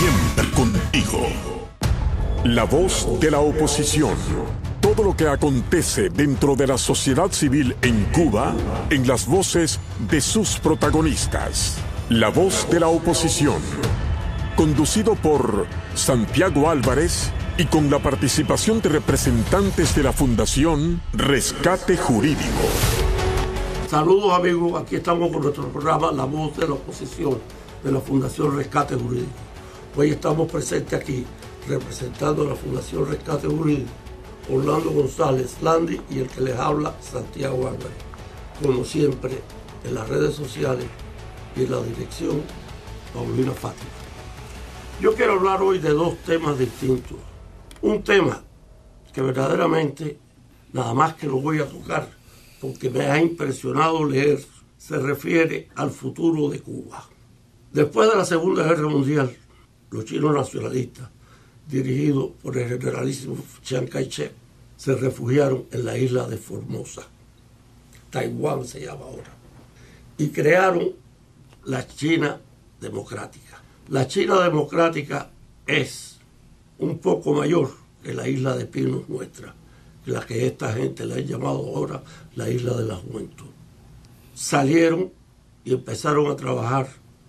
siempre contigo. La voz de la oposición. Todo lo que acontece dentro de la sociedad civil en Cuba, en las voces de sus protagonistas. La voz de la oposición. Conducido por Santiago Álvarez y con la participación de representantes de la Fundación Rescate Jurídico. Saludos amigos, aquí estamos con nuestro programa La Voz de la Oposición de la Fundación Rescate Jurídico. Hoy estamos presentes aquí representando a la Fundación Rescate Jurídico, Orlando González Landi y el que les habla, Santiago Álvarez. Como siempre, en las redes sociales y en la dirección, Paulina Fátima. Yo quiero hablar hoy de dos temas distintos. Un tema que verdaderamente, nada más que lo voy a tocar, porque me ha impresionado leer, se refiere al futuro de Cuba. Después de la Segunda Guerra Mundial, los chinos nacionalistas, dirigidos por el generalísimo Chiang Kai-shek, se refugiaron en la isla de Formosa, Taiwán se llama ahora, y crearon la China Democrática. La China Democrática es un poco mayor que la isla de Pinos nuestra, la que esta gente le ha llamado ahora la isla de la juventud. Salieron y empezaron a trabajar,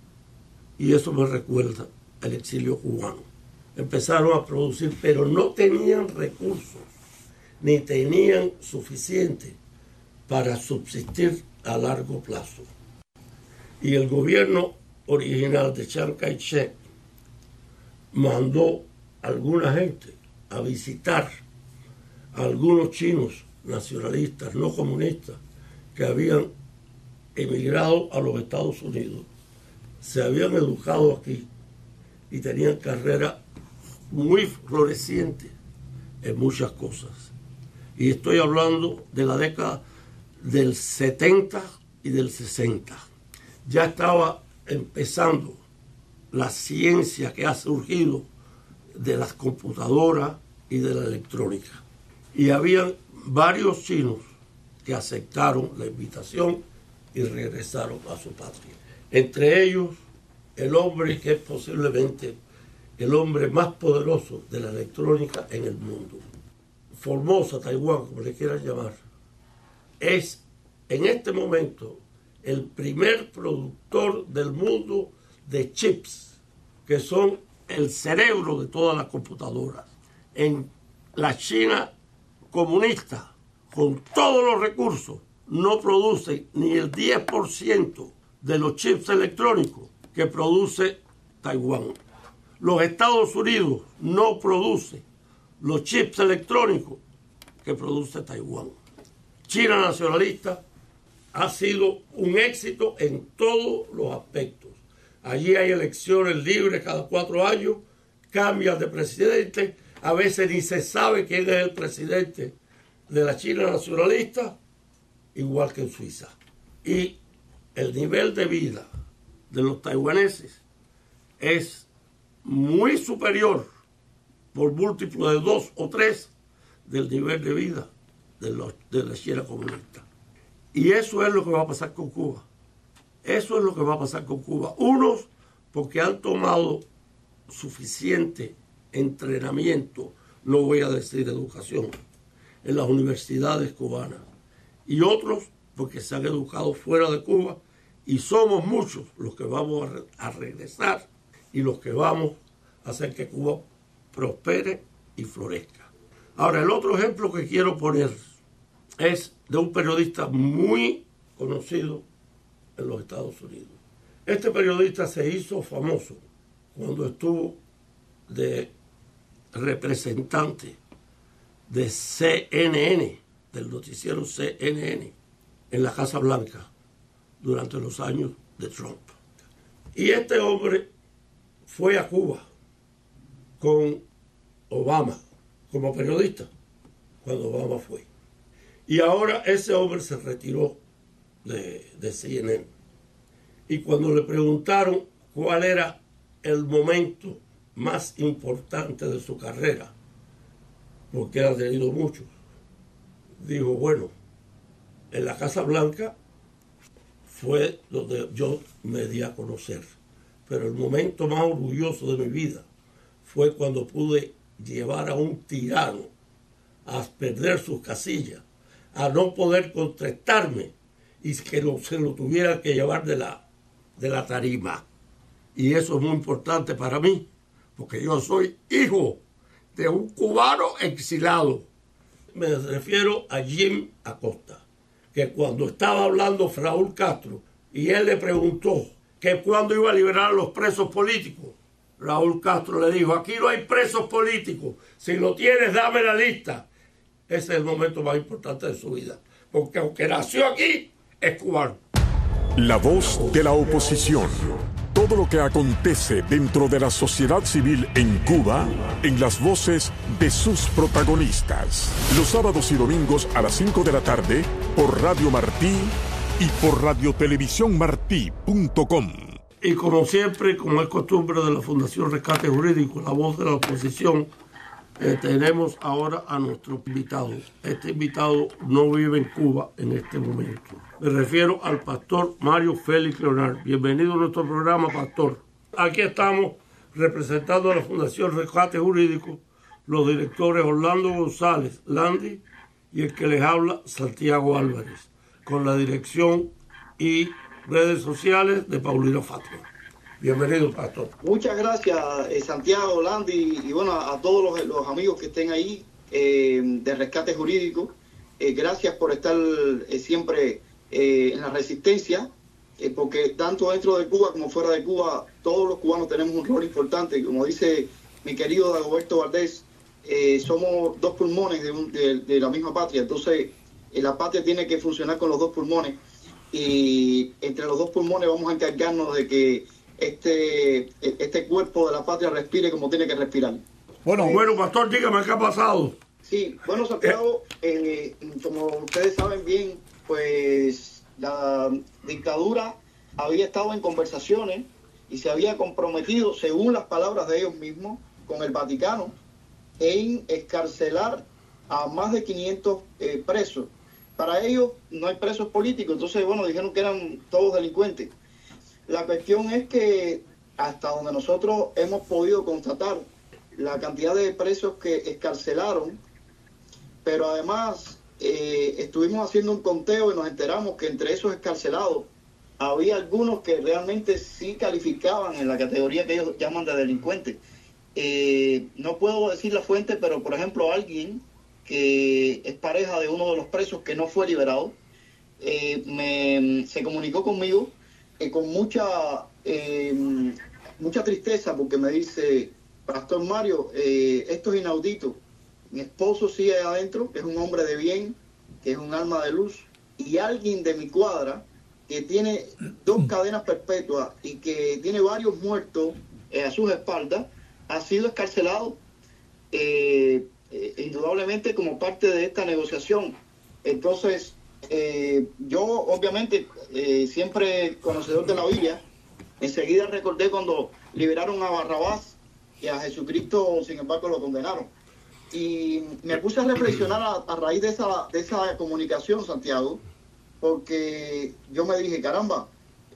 y eso me recuerda al exilio cubano. Empezaron a producir, pero no tenían recursos, ni tenían suficiente para subsistir a largo plazo. Y el gobierno original de Chiang Kai-shek mandó a alguna gente a visitar a algunos chinos nacionalistas, no comunistas, que habían emigrado a los Estados Unidos, se habían educado aquí y tenían carreras muy florecientes en muchas cosas. Y estoy hablando de la década del 70 y del 60. Ya estaba empezando la ciencia que ha surgido de las computadoras y de la electrónica. Y habían varios chinos que aceptaron la invitación y regresaron a su patria. Entre ellos, el hombre que es posiblemente el hombre más poderoso de la electrónica en el mundo. Formosa, Taiwán, como le quieran llamar, es en este momento el primer productor del mundo de chips, que son el cerebro de todas las computadoras. En la China comunista, con todos los recursos, no produce ni el 10% de los chips electrónicos que produce Taiwán. Los Estados Unidos no produce los chips electrónicos que produce Taiwán. China nacionalista ha sido un éxito en todos los aspectos. Allí hay elecciones libres cada 4 años, cambian de presidente, a veces ni se sabe quién es el presidente de la China nacionalista, igual que en Suiza. Y el nivel de vida de los taiwaneses es muy superior, por múltiplo de 2 o 3, del nivel de vida de la China comunista. Y eso es lo que va a pasar con Cuba. Eso es lo que va a pasar con Cuba. Unos porque han tomado suficiente entrenamiento, no voy a decir educación, en las universidades cubanas. Y otros porque se han educado fuera de Cuba, y somos muchos los que vamos a regresar y los que vamos a hacer que Cuba prospere y florezca. Ahora, el otro ejemplo que quiero poner es de un periodista muy conocido en los Estados Unidos. Este periodista se hizo famoso cuando estuvo de representante de CNN, del noticiero CNN, en la Casa Blanca durante los años de Trump. Y este hombre fue a Cuba con Obama como periodista cuando Obama fue. Y ahora ese hombre se retiró de CNN. Y cuando le preguntaron cuál era el momento más importante de su carrera, porque él ha tenido muchos, dijo, bueno, en la Casa Blanca fue donde yo me di a conocer, Pero el momento más orgulloso de mi vida fue cuando pude llevar a un tirano a perder sus casillas, a no poder contestarme y que se lo tuviera que llevar de la tarima. Y eso es muy importante para mí, porque yo soy hijo de un cubano exilado. Me refiero a Jim Acosta, que cuando estaba hablando Raúl Castro y él le preguntó que cuándo iba a liberar a los presos políticos, Raúl Castro le dijo: aquí no hay presos políticos, si lo tienes dame la lista. Ese es el momento más importante de su vida, porque aunque nació aquí, es cubano. La voz de la oposición. Todo lo que acontece dentro de la sociedad civil en Cuba, en las voces de sus protagonistas. Los sábados y domingos a las 5 de la tarde por Radio Martí y por radiotelevisiónmartí.com. Y como siempre, como es costumbre de la Fundación Rescate Jurídico, la voz de la oposición, tenemos ahora a nuestro invitado. Este invitado no vive en Cuba en este momento. Me refiero al pastor Mario Félix Leonard. Bienvenido a nuestro programa, pastor. Aquí estamos representando a la Fundación Rescate Jurídico, los directores Orlando González Landi y el que les habla, Santiago Álvarez, con la dirección y redes sociales de Paulino Fátima. Bienvenido, pastor. Muchas gracias, Santiago, Landi, y bueno, a todos los amigos que estén ahí de Rescate Jurídico. Gracias por estar siempre en la resistencia, porque tanto dentro de Cuba como fuera de Cuba, todos los cubanos tenemos un rol importante. Como dice mi querido Dagoberto Valdés, somos dos pulmones de la misma patria. Entonces, la patria tiene que funcionar con los dos pulmones, y entre los dos pulmones vamos a encargarnos de que este cuerpo de la patria respire como tiene que respirar. Bueno, pastor, dígame qué ha pasado. Sí, bueno, Santiago, como ustedes saben bien, pues la dictadura había estado en conversaciones y se había comprometido, según las palabras de ellos mismos, con el Vaticano, en excarcelar a más de 500 presos. Para ellos no hay presos políticos, entonces, bueno, dijeron que eran todos delincuentes. La cuestión es que hasta donde nosotros hemos podido constatar la cantidad de presos que excarcelaron, pero además estuvimos haciendo un conteo y nos enteramos que entre esos excarcelados había algunos que realmente sí calificaban en la categoría que ellos llaman de delincuentes. No puedo decir la fuente, pero por ejemplo alguien que es pareja de uno de los presos que no fue liberado, se comunicó conmigo con mucha tristeza, porque me dice: Pastor Mario, esto es inaudito. Mi esposo sigue adentro, que es un hombre de bien, que es un alma de luz, y alguien de mi cuadra que tiene 2 cadenas perpetuas y que tiene varios muertos a sus espaldas, ha sido excarcelado, indudablemente como parte de esta negociación. Entonces, yo obviamente, siempre conocedor de la Biblia, enseguida recordé cuando liberaron a Barrabás y a Jesucristo, sin embargo, lo condenaron. Y me puse a reflexionar a raíz de esa comunicación, Santiago, porque yo me dije: caramba,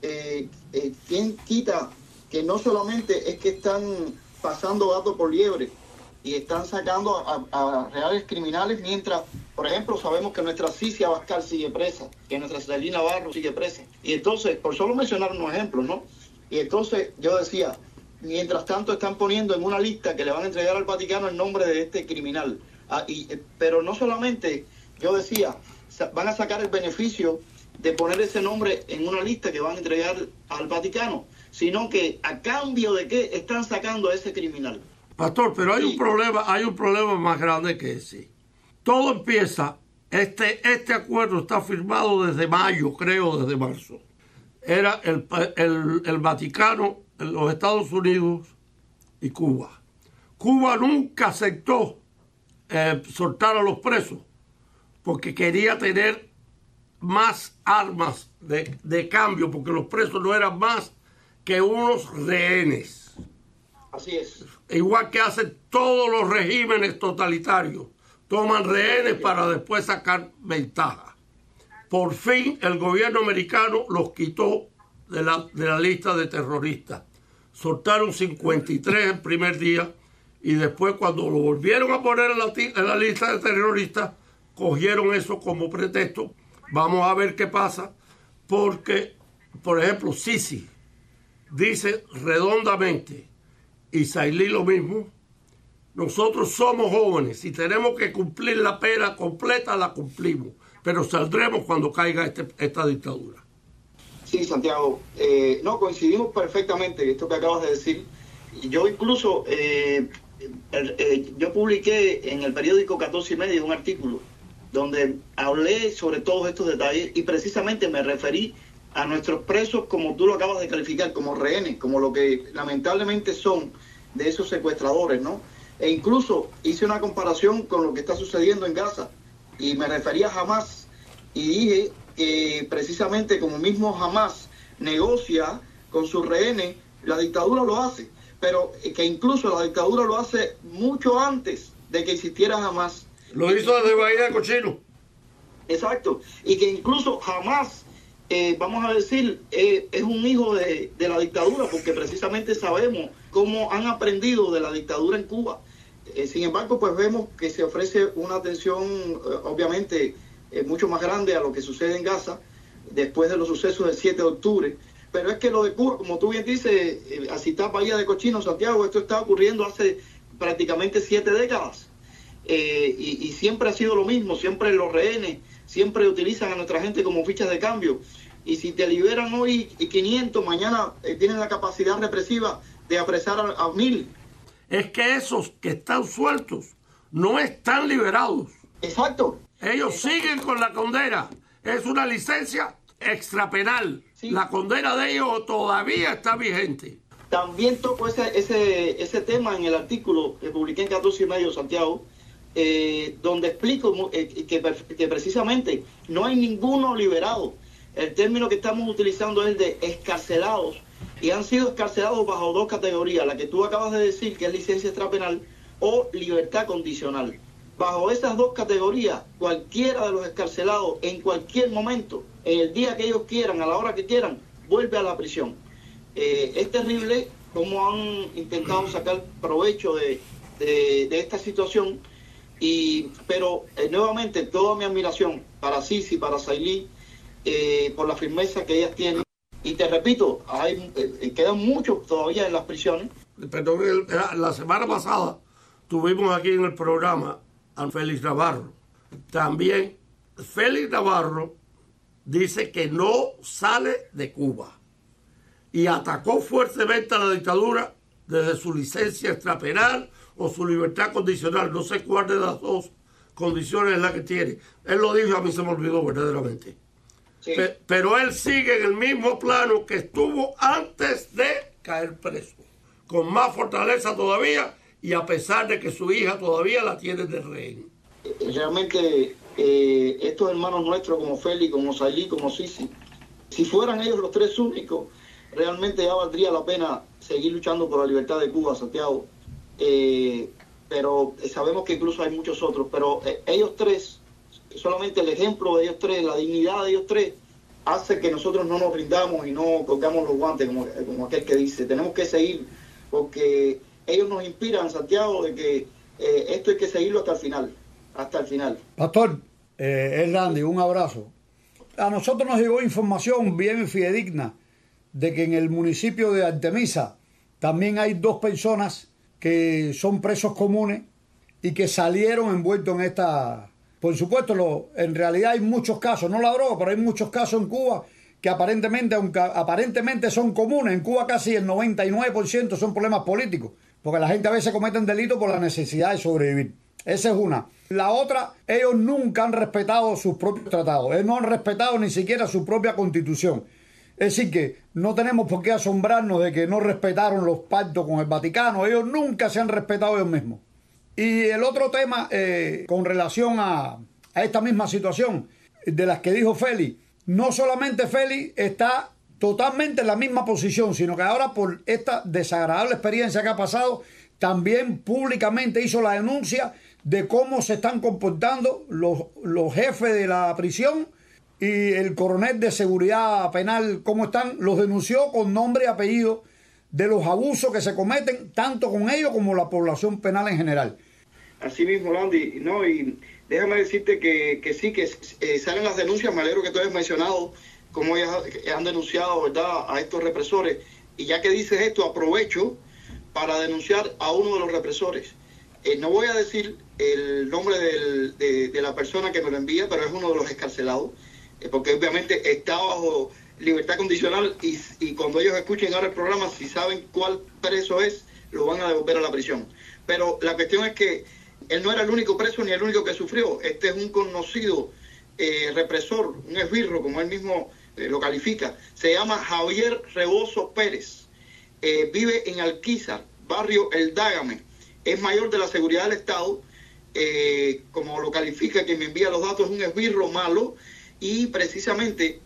¿quién quita que no solamente es que están pasando gato por liebre y están sacando a reales criminales, mientras, por ejemplo, sabemos que nuestra Cicia Abascal sigue presa, que nuestra Celina Barro sigue presa? Y entonces, por solo mencionar unos ejemplos, ¿no? Y entonces yo decía, mientras tanto están poniendo en una lista que le van a entregar al Vaticano el nombre de este criminal. Pero no solamente, yo decía, van a sacar el beneficio de poner ese nombre en una lista que van a entregar al Vaticano, sino que a cambio de qué están sacando a ese criminal. Pastor, pero hay un problema más grande que ese. Todo empieza, este acuerdo está firmado desde mayo, creo, desde marzo. Era el Vaticano, los Estados Unidos y Cuba. Cuba nunca aceptó soltar a los presos porque quería tener más armas de cambio, porque los presos no eran más que unos rehenes. Así es. Igual que hacen todos los regímenes totalitarios. Toman rehenes para después sacar ventaja. Por fin el gobierno americano los quitó de la lista de terroristas. soltaron 53 el primer día y después cuando lo volvieron a poner en la lista de terroristas, cogieron eso como pretexto. Vamos a ver qué pasa, porque, por ejemplo, Sisi dice redondamente, y Sailí lo mismo, nosotros somos jóvenes, si tenemos que cumplir la pena completa, la cumplimos, pero saldremos cuando caiga esta dictadura. Sí, Santiago, no, coincidimos perfectamente en esto que acabas de decir. Yo incluso, yo publiqué en el periódico 14 y medio un artículo donde hablé sobre todos estos detalles y precisamente me referí a nuestros presos, como tú lo acabas de calificar, como rehenes, como lo que lamentablemente son de esos secuestradores, ¿no? E incluso hice una comparación con lo que está sucediendo en Gaza y me refería a Hamas y dije que precisamente como mismo Hamas negocia con sus rehenes, la dictadura lo hace, pero que incluso la dictadura lo hace mucho antes de que existiera Hamas. Lo hizo desde Bahía de Cochino. Exacto, y que incluso Hamas, vamos a decir, es un hijo de la dictadura, porque precisamente sabemos cómo han aprendido de la dictadura en Cuba. Sin embargo, pues vemos que se ofrece una atención, obviamente, mucho más grande a lo que sucede en Gaza, después de los sucesos del 7 de octubre. Pero es que lo de Cuba, como tú bien dices, a citar Bahía de Cochino, Santiago, esto está ocurriendo hace prácticamente 7 décadas. Y siempre ha sido lo mismo, siempre los rehenes, siempre utilizan a nuestra gente como fichas de cambio. Y si te liberan hoy 500, mañana tienen la capacidad represiva de apresar a 1000. Es que esos que están sueltos no están liberados. Exacto. Ellos siguen con la condena. Es una licencia extrapenal. Sí. La condena de ellos todavía está vigente. También toco ese tema en el artículo que publiqué en 14 y medio, Santiago, donde explico que precisamente no hay ninguno liberado. El término que estamos utilizando es el de excarcelados, y han sido excarcelados bajo 2 categorías, la que tú acabas de decir, que es licencia extrapenal, o libertad condicional. Bajo esas 2 categorías, cualquiera de los excarcelados, en cualquier momento, en el día que ellos quieran, a la hora que quieran, vuelve a la prisión. Es terrible cómo han intentado sacar provecho de esta situación, pero nuevamente toda mi admiración para Sisi, para Sailí, por la firmeza que ellas tienen. Y te repito, quedan muchos todavía en las prisiones. Perdón, la semana pasada tuvimos aquí en el programa a Félix Navarro. También Félix Navarro dice que no sale de Cuba y atacó fuertemente a la dictadura desde su licencia extrapenal o su libertad condicional. No sé cuál de las 2 condiciones es la que tiene. Él lo dijo, a mí se me olvidó verdaderamente. Sí. Pero él sigue en el mismo plano que estuvo antes de caer preso, con más fortaleza todavía, y a pesar de que su hija todavía la tiene de rehén. Realmente estos hermanos nuestros como Félix, como Sailí, como Sisi, si fueran ellos los 3 únicos, realmente ya valdría la pena seguir luchando por la libertad de Cuba, Santiago. Pero sabemos que incluso hay muchos otros, pero ellos 3, solamente el ejemplo de ellos 3, la dignidad de ellos 3, hace que nosotros no nos rindamos y no colgamos los guantes, como aquel que dice. Tenemos que seguir, porque ellos nos inspiran, Santiago, de que esto hay que seguirlo hasta el final. Hasta el final. Pastor, Randy, un abrazo. A nosotros nos llegó información bien fidedigna de que en el municipio de Artemisa también hay 2 personas que son presos comunes y que salieron envueltos en esta... Por supuesto, en realidad hay muchos casos, no la droga, pero hay muchos casos en Cuba que aparentemente, aunque aparentemente son comunes, en Cuba casi el 99% son problemas políticos, porque la gente a veces comete delitos por la necesidad de sobrevivir. Esa es una. La otra, ellos nunca han respetado sus propios tratados, ellos no han respetado ni siquiera su propia constitución. Es decir, que no tenemos por qué asombrarnos de que no respetaron los pactos con el Vaticano, ellos nunca se han respetado ellos mismos. Y el otro tema, con relación a esta misma situación de las que dijo Félix, no solamente Félix está totalmente en la misma posición, sino que ahora por esta desagradable experiencia que ha pasado, también públicamente hizo la denuncia de cómo se están comportando los jefes de la prisión y el coronel de seguridad penal, cómo están, los denunció con nombre y apellido de los abusos que se cometen tanto con ellos como la población penal en general. Así mismo, Landy, no, y déjame decirte que sí, que salen las denuncias. Me alegro que tú hayas mencionado cómo ellas han denunciado, ¿verdad?, a estos represores. Y ya que dices esto, aprovecho para denunciar a uno de los represores. No voy a decir el nombre de la persona que me lo envía, pero es uno de los excarcelados, porque obviamente está bajo libertad condicional y cuando ellos escuchen ahora el programa, si saben cuál preso es, lo van a devolver a la prisión. Pero la cuestión es que él no era el único preso ni el único que sufrió. Este es un conocido represor, un esbirro, como él mismo lo califica. Se llama Javier Rebozo Pérez. Vive en Alquizar, barrio El Dágame. Es mayor de la seguridad del Estado, como lo califica quien me envía los datos, es un esbirro malo y precisamente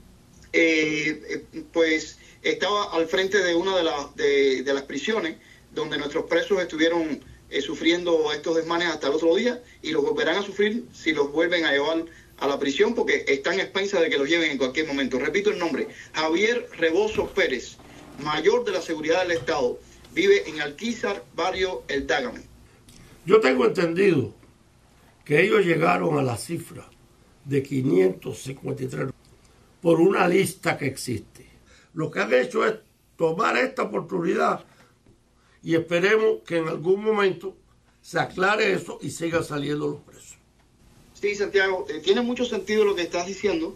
pues estaba al frente de una de las prisiones donde nuestros presos estuvieron sufriendo estos desmanes hasta el otro día y los volverán a sufrir si los vuelven a llevar a la prisión porque están a expensas de que los lleven en cualquier momento. Repito el nombre, Javier Rebozo Pérez, mayor de la seguridad del Estado, vive en Alquizar, barrio El Dágame. Yo tengo entendido que ellos llegaron a la cifra de 553 por una lista que existe. Lo que han hecho es tomar esta oportunidad y esperemos que en algún momento se aclare eso y sigan saliendo los presos. Sí, Santiago, tiene mucho sentido lo que estás diciendo,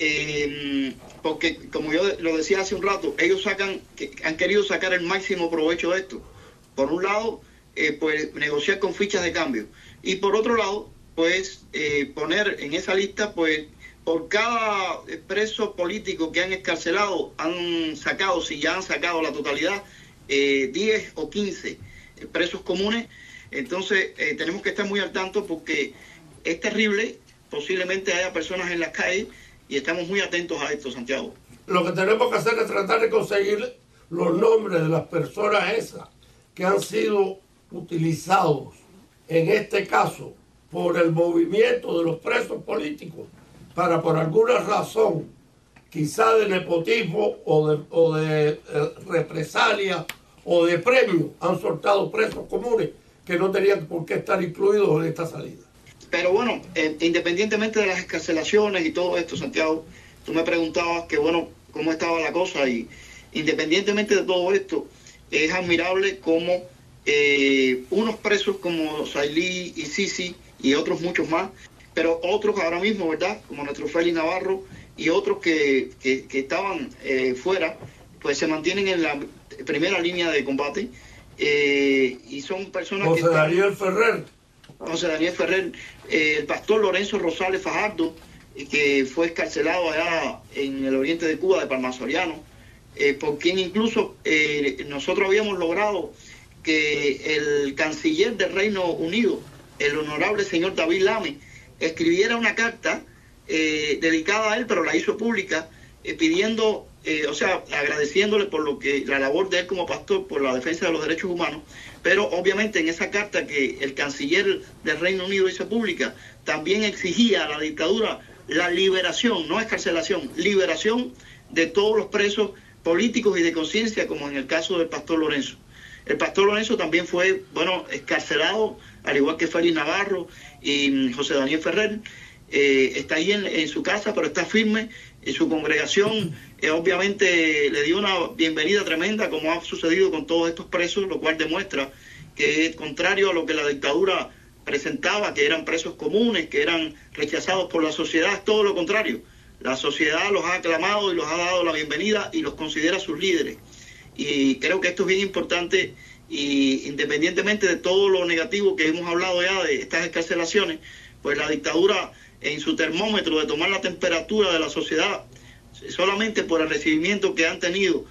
porque como yo lo decía hace un rato, ellos han querido sacar el máximo provecho de esto. Por un lado, pues negociar con fichas de cambio y por otro lado, pues poner en esa lista, pues por cada preso político que han excarcelado, han sacado, si ya han sacado la totalidad, 10 o 15 presos comunes. Entonces tenemos que estar muy al tanto porque es terrible, posiblemente haya personas en las calles y estamos muy atentos a esto, Santiago. Lo que tenemos que hacer es tratar de conseguir los nombres de las personas esas que han sido utilizados en este caso por el movimiento de los presos políticos para por alguna razón, quizá de nepotismo o de represalia o de premio, han soltado presos comunes que no tenían por qué estar incluidos en esta salida. Pero bueno, independientemente de las excarcelaciones y todo esto, Santiago, tú me preguntabas que bueno, cómo estaba la cosa y independientemente de todo esto, es admirable cómo unos presos como Sailí y Sisi y otros muchos más, pero otros ahora mismo, ¿verdad? Como nuestro Félix Navarro y otros que estaban fuera, pues se mantienen en la primera línea de combate y son personas José Daniel Ferrer, el pastor Lorenzo Rosales Fajardo, que fue excarcelado allá en el oriente de Cuba, de Palma Soriano, por quien incluso nosotros habíamos logrado que el canciller del Reino Unido, el honorable señor David Lammy, escribiera una carta dedicada a él, pero la hizo pública, pidiendo, agradeciéndole por la labor de él como pastor, por la defensa de los derechos humanos, pero obviamente en esa carta que el canciller del Reino Unido hizo pública, también exigía a la dictadura la liberación, no excarcelación, liberación de todos los presos políticos y de conciencia, como en el caso del pastor Lorenzo. El pastor Lorenzo también fue, excarcelado, al igual que Félix Navarro y José Daniel Ferrer. Está ahí en su casa, pero está firme. Su congregación obviamente le dio una bienvenida tremenda, como ha sucedido con todos estos presos, lo cual demuestra que, contrario a lo que la dictadura presentaba, que eran presos comunes, que eran rechazados por la sociedad, es todo lo contrario. La sociedad los ha aclamado y los ha dado la bienvenida y los considera sus líderes. Y creo que esto es bien importante, y independientemente de todo lo negativo que hemos hablado ya de estas excarcelaciones, pues la dictadura, en su termómetro de tomar la temperatura de la sociedad, solamente por el recibimiento que han tenido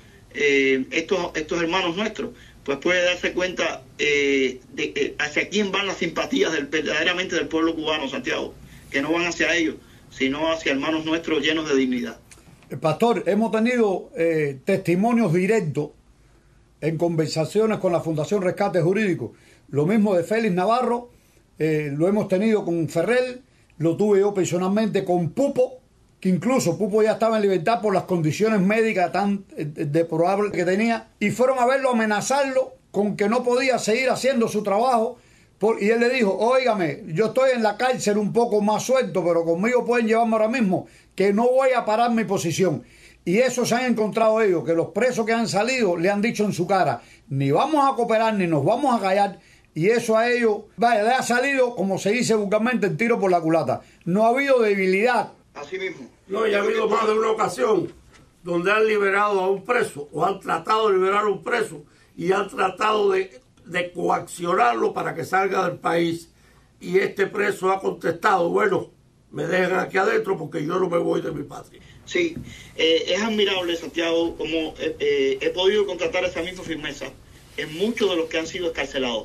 estos hermanos nuestros, pues puede darse cuenta de hacia quién van las simpatías verdaderamente del pueblo cubano, Santiago, que no van hacia ellos, sino hacia hermanos nuestros llenos de dignidad. Pastor, hemos tenido testimonios directos en conversaciones con la Fundación Rescate Jurídico. Lo mismo de Félix Navarro, lo hemos tenido con Ferrer, lo tuve yo personalmente con Pupo, que incluso Pupo ya estaba en libertad por las condiciones médicas tan deplorables que tenía, y fueron a verlo, a amenazarlo con que no podía seguir haciendo su trabajo, y él le dijo: óigame, yo estoy en la cárcel un poco más suelto, pero conmigo pueden llevarme ahora mismo, que no voy a parar mi posición. Y eso se han encontrado ellos, que los presos que han salido le han dicho en su cara: ni vamos a cooperar, ni nos vamos a callar. Y eso a ellos, vaya, le ha salido, como se dice vulgarmente, el tiro por la culata. No ha habido debilidad. Así mismo. No, y ha habido más de una ocasión donde han liberado a un preso, o han tratado de liberar a un preso, y han tratado de coaccionarlo para que salga del país. Y este preso ha contestado: bueno, me dejan aquí adentro porque yo no me voy de mi patria. Sí, es admirable, Santiago, como he podido contratar esa misma firmeza en muchos de los que han sido escarcelados.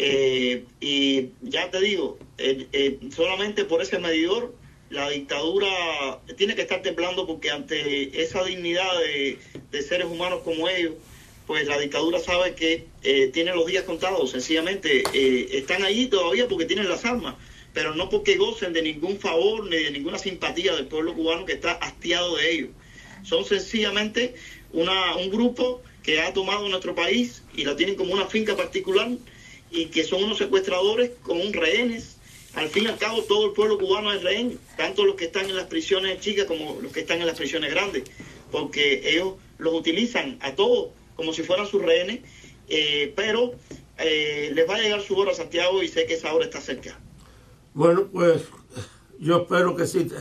Y ya te digo, solamente por ese medidor, la dictadura tiene que estar temblando, porque ante esa dignidad de seres humanos como ellos, pues la dictadura sabe que tiene los días contados. Sencillamente están ahí todavía porque tienen las armas, pero no porque gocen de ningún favor ni de ninguna simpatía del pueblo cubano, que está hastiado de ellos. Son sencillamente un grupo que ha tomado nuestro país y lo tienen como una finca particular, y que son unos secuestradores con rehenes. Al fin y al cabo, todo el pueblo cubano es rehén, tanto los que están en las prisiones chicas como los que están en las prisiones grandes, porque ellos los utilizan a todos como si fueran sus rehenes, pero les va a llegar su hora, Santiago, y sé que esa hora está cerca. Bueno, pues yo espero que sí,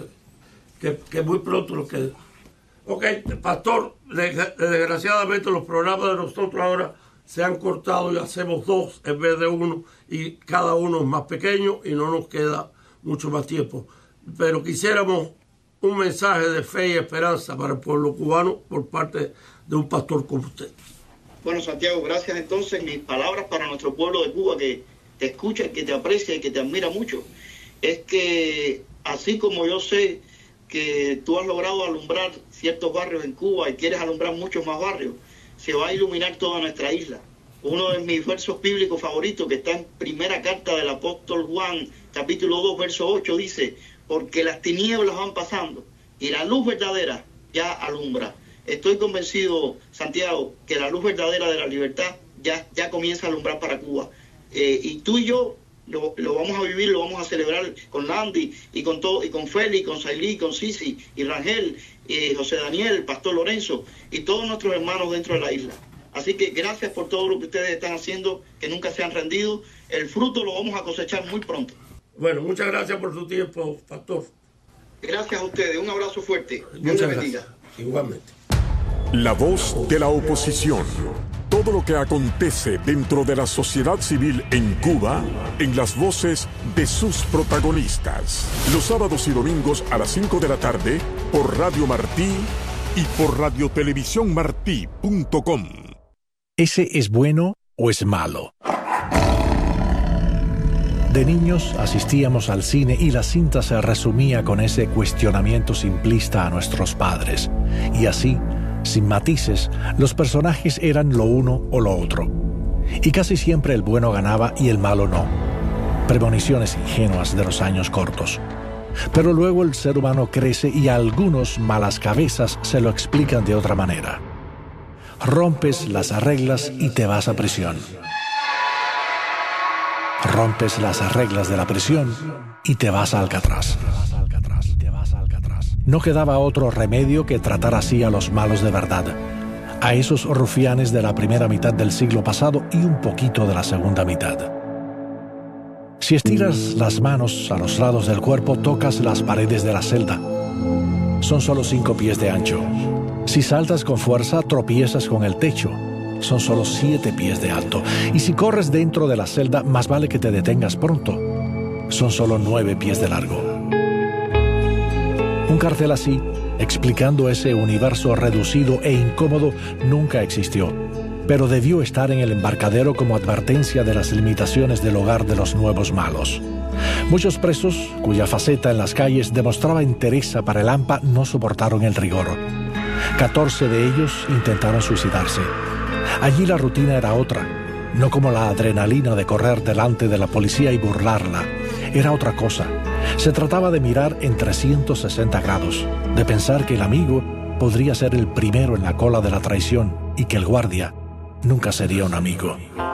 que muy pronto lo que... Ok, pastor, desgraciadamente los programas de nosotros ahora se han cortado y hacemos 2 en vez de 1, y cada uno es más pequeño y no nos queda mucho más tiempo. Pero quisiéramos un mensaje de fe y esperanza para el pueblo cubano por parte de un pastor como usted. Bueno, Santiago, gracias. Entonces, mis palabras para nuestro pueblo de Cuba, que te escucha, que te aprecia y que te admira mucho, es que así como yo sé que tú has logrado alumbrar ciertos barrios en Cuba y quieres alumbrar muchos más barrios, se va a iluminar toda nuestra isla. Uno de mis versos bíblicos favoritos, que está en primera carta del apóstol Juan, capítulo 2, verso 8, dice: porque las tinieblas van pasando y la luz verdadera ya alumbra. Estoy convencido, Santiago, que la luz verdadera de la libertad ya comienza a alumbrar para Cuba. Y tú y yo lo vamos a vivir, lo vamos a celebrar con Landy y con todo, y con Félix, con Sailí, con Sisi y Rangel, José Daniel, Pastor Lorenzo y todos nuestros hermanos dentro de la isla. Así que gracias por todo lo que ustedes están haciendo, que nunca se han rendido. El fruto lo vamos a cosechar muy pronto. Bueno, muchas gracias por su tiempo, pastor. Gracias a ustedes, un abrazo fuerte. Dios Muchas les bendiga. gracias. Igualmente. La voz de la oposición. Todo lo que acontece dentro de la sociedad civil en Cuba, en las voces de sus protagonistas. Los sábados y domingos a las 5 de la tarde por Radio Martí y por radiotelevisiónmartí.com. ¿Ese es bueno o es malo? De niños asistíamos al cine y la cinta se resumía con ese cuestionamiento simplista a nuestros padres. Y así, sin matices, los personajes eran lo uno o lo otro. Y casi siempre el bueno ganaba y el malo no. Premoniciones ingenuas de los años cortos. Pero luego el ser humano crece y a algunos malas cabezas se lo explican de otra manera. Rompes las reglas y te vas a prisión. Rompes las reglas de la prisión y te vas a Alcatraz. No quedaba otro remedio que tratar así a los malos de verdad, a esos rufianes de la primera mitad del siglo pasado y un poquito de la segunda mitad. Si estiras las manos a los lados del cuerpo, tocas las paredes de la celda. Son solo 5 pies de ancho. Si saltas con fuerza, tropiezas con el techo. Son solo 7 pies de alto. Y si corres dentro de la celda, más vale que te detengas pronto. Son solo 9 pies de largo. Un cartel así, explicando ese universo reducido e incómodo, nunca existió, pero debió estar en el embarcadero como advertencia de las limitaciones del hogar de los nuevos malos. Muchos presos, cuya faceta en las calles demostraba entereza para el AMPA, no soportaron el rigor. 14 de ellos intentaron suicidarse. Allí la rutina era otra, no como la adrenalina de correr delante de la policía y burlarla. Era otra cosa. Se trataba de mirar en 360 grados, de pensar que el amigo podría ser el primero en la cola de la traición y que el guardia nunca sería un amigo.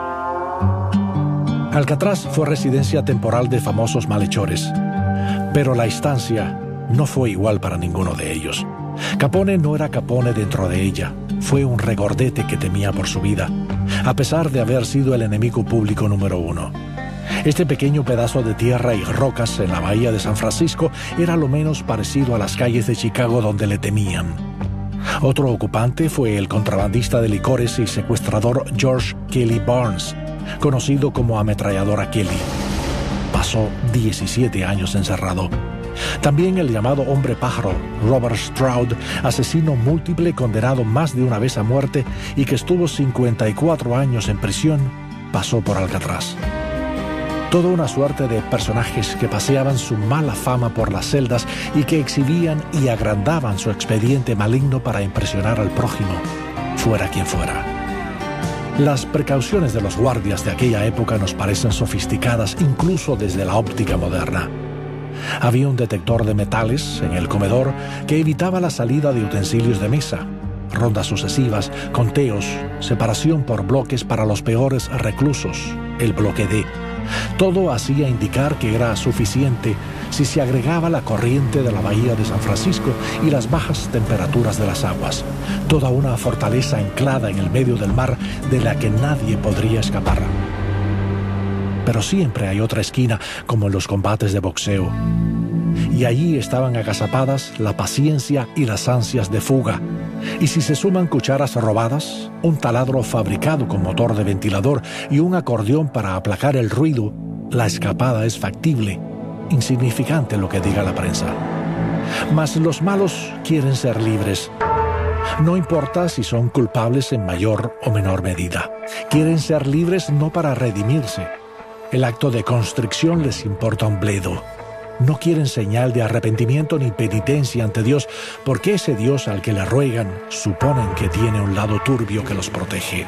Alcatraz fue residencia temporal de famosos malhechores, pero la estancia no fue igual para ninguno de ellos. Capone no era Capone dentro de ella, fue un regordete que temía por su vida, a pesar de haber sido el enemigo público número 1. Este pequeño pedazo de tierra y rocas en la bahía de San Francisco era lo menos parecido a las calles de Chicago donde le temían. Otro ocupante fue el contrabandista de licores y secuestrador George Kelly Barnes, conocido como Ametralladora Kelly. Pasó 17 años encerrado. También el llamado hombre pájaro, Robert Stroud, asesino múltiple condenado más de una vez a muerte y que estuvo 54 años en prisión, pasó por Alcatraz. Toda una suerte de personajes que paseaban su mala fama por las celdas y que exhibían y agrandaban su expediente maligno para impresionar al prójimo, fuera quien fuera. Las precauciones de los guardias de aquella época nos parecen sofisticadas incluso desde la óptica moderna. Había un detector de metales en el comedor que evitaba la salida de utensilios de mesa, rondas sucesivas, conteos, separación por bloques para los peores reclusos, el bloque D. Todo hacía indicar que era suficiente si se agregaba la corriente de la bahía de San Francisco y las bajas temperaturas de las aguas. Toda una fortaleza anclada en el medio del mar de la que nadie podría escapar. Pero siempre hay otra esquina, como en los combates de boxeo. Y allí estaban agazapadas la paciencia y las ansias de fuga. Y si se suman cucharas robadas, un taladro fabricado con motor de ventilador y un acordeón para aplacar el ruido, la escapada es factible, insignificante lo que diga la prensa. Mas los malos quieren ser libres. No importa si son culpables en mayor o menor medida. Quieren ser libres no para redimirse. El acto de constricción les importa un bledo. No quieren señal de arrepentimiento ni penitencia ante Dios, porque ese Dios al que le ruegan suponen que tiene un lado turbio que los protege.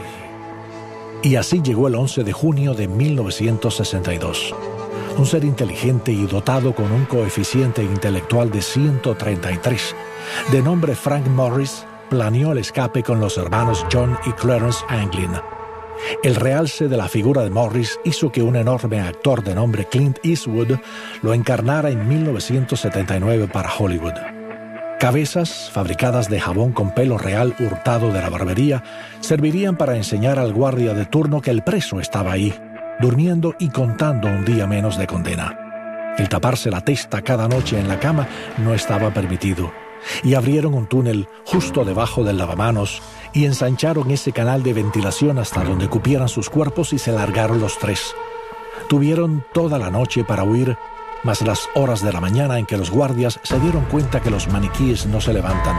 Y así llegó el 11 de junio de 1962. Un ser inteligente y dotado con un coeficiente intelectual de 133, de nombre Frank Morris, planeó el escape con los hermanos John y Clarence Anglin. El realce de la figura de Morris hizo que un enorme actor de nombre Clint Eastwood lo encarnara en 1979 para Hollywood. Cabezas fabricadas de jabón con pelo real hurtado de la barbería servirían para enseñar al guardia de turno que el preso estaba ahí, durmiendo y contando un día menos de condena. El taparse la testa cada noche en la cama no estaba permitido, y abrieron un túnel justo debajo del lavamanos y ensancharon ese canal de ventilación hasta donde cupieran sus cuerpos y se largaron los tres. Tuvieron toda la noche para huir, más las horas de la mañana en que los guardias se dieron cuenta que los maniquíes no se levantan.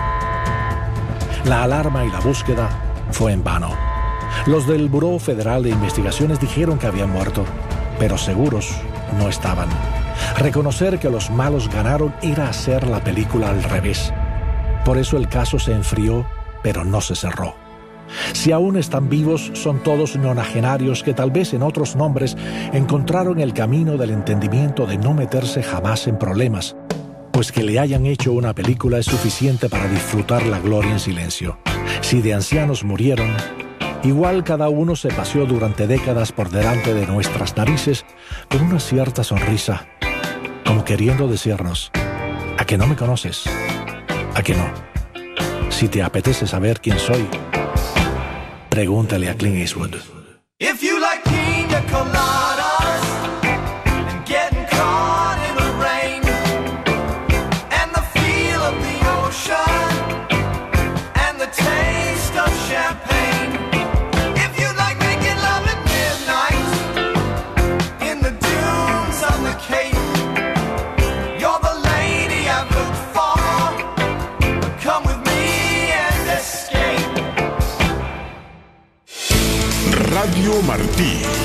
La alarma y la búsqueda fue en vano. Los del Buró Federal de Investigaciones dijeron que habían muerto, pero seguros no estaban. Reconocer que los malos ganaron era hacer la película al revés. Por eso el caso se enfrió, pero no se cerró. Si aún están vivos, son todos nonagenarios que tal vez en otros nombres encontraron el camino del entendimiento de no meterse jamás en problemas, pues que le hayan hecho una película es suficiente para disfrutar la gloria en silencio. Si de ancianos murieron, igual cada uno se paseó durante décadas por delante de nuestras narices con una cierta sonrisa, como queriendo decirnos: ¿a que no me conoces? ¿A que no? Si te apetece saber quién soy, pregúntale a Clint Eastwood. If you like pina coladas and getting caught in the rain and the feel of the ocean and the taste of champagne, if you like making love at midnight in the dunes on the Cape, you're the lady I've looked for. Come with me and escape. Radio Martí.